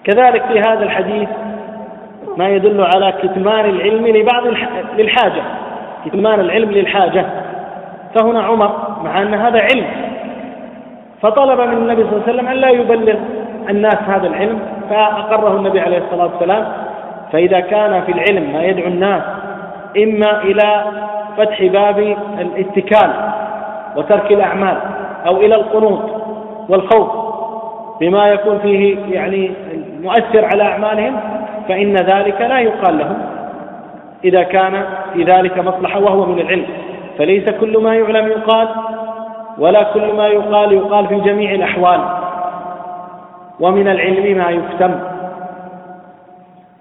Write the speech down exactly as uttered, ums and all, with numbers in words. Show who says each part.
Speaker 1: كذلك في هذا الحديث ما يدل على كتمان العلم لبعض للحاجة، كتمان العلم للحاجة. فهنا عمر مع أن هذا علم فطلب من النبي صلى الله عليه وسلم أن لا يبلغ الناس هذا العلم، فأقره النبي عليه الصلاة والسلام. فإذا كان في العلم ما يدعو الناس إما إلى فتح باب الاتكال وترك الأعمال، أو إلى القنوط والخوف بما يكون فيه يعني مؤثر على أعمالهم، فإن ذلك لا يقال لهم إذا كان في ذلك مصلحة وهو من العلم. فليس كل ما يعلم يقال، ولا كل ما يقال يقال في جميع الأحوال. ومن العلم ما يفتم